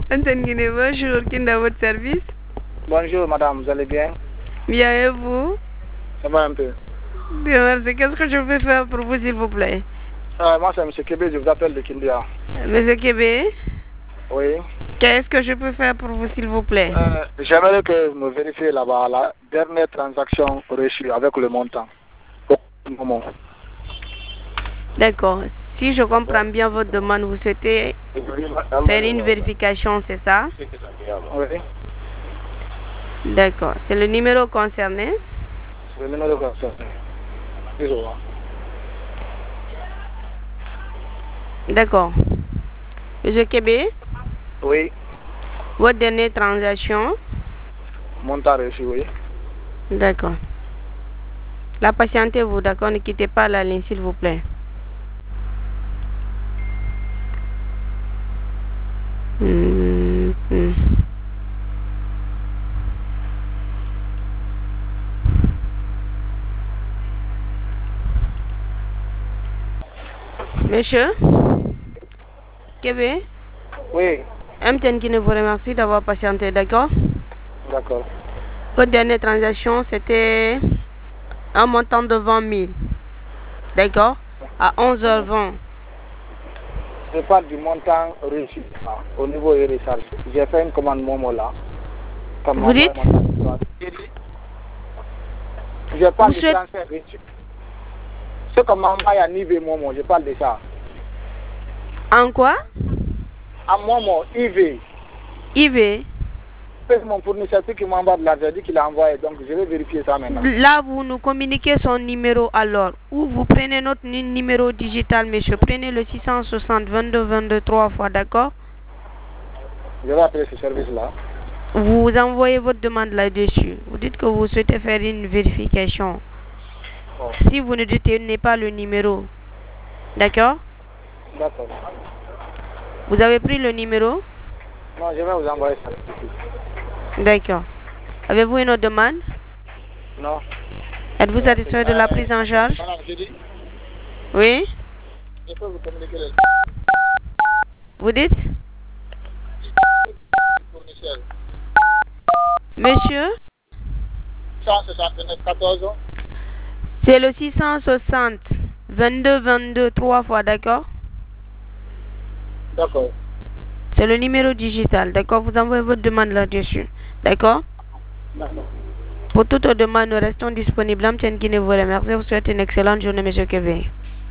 Antenne Guinée, bonjour, qui est à votre service? Bonjour madame, vous allez bien? Bien, et vous? Ça va un peu. Bien, merci. Qu'est-ce que je peux faire pour vous, s'il vous plaît? Moi c'est M. Kébé, je vous appelle de Kindia. Monsieur Kébé, Oui. qu'est-ce que je peux faire pour vous, s'il vous plaît? J'aimerais que vous me vérifiez là-bas la dernière transaction reçue avec le montant. Au moment. D'accord. Si je comprends bien votre demande, vous souhaitez faire une vérification, c'est ça? Oui. D'accord. C'est le numéro concerné? C'est le numéro concerné. D'accord. Monsieur Kébé, Oui. votre dernière transaction? Montant reçu, oui. D'accord. La patientez-vous, d'accord? Ne quittez pas la ligne, s'il vous plaît. Monsieur Kébé? Oui. MTN qui vous remercie d'avoir patienté, d'accord? D'accord. Votre dernière transaction, c'était un montant de 20 000. D'accord? À 11h20. Je parle du montant reçu au niveau des recharges. J'ai fait une commande Momo là. Vous dites? Je parle du transfert reçu. Ce qu'on m'a envoyé à Nive Momo, je parle de ça. En quoi? À Momo, IV. IV? C'est mon fournisseur qui m'envoie de l'argent, dit qu'il a envoyé, donc je vais vérifier ça maintenant. Là, vous nous communiquez son numéro alors. Ou vous prenez notre numéro digital, monsieur. Prenez le 660 22 22 3 fois, d'accord? Je vais appeler ce service-là. Vous envoyez votre demande là-dessus. Vous dites que vous souhaitez faire une vérification. Oh. Si vous ne détenez pas le numéro, d'accord? D'accord. Vous avez pris le numéro? Non, je vais vous envoyer ça. D'accord. Avez-vous une autre demande? Non. Êtes-vous satisfait de la prise en charge? Oui? Je peux vous communiquer le Vous dites? Monsieur? 169 14. C'est le 660 22 22 3 fois, d'accord? D'accord. C'est le numéro digital, d'accord? Vous envoyez votre demande là-dessus, d'accord? D'accord. Pour toute demande, nous restons disponibles. Amtienne Guinée vous remercie. Vous souhaite une excellente journée, monsieur Kébé.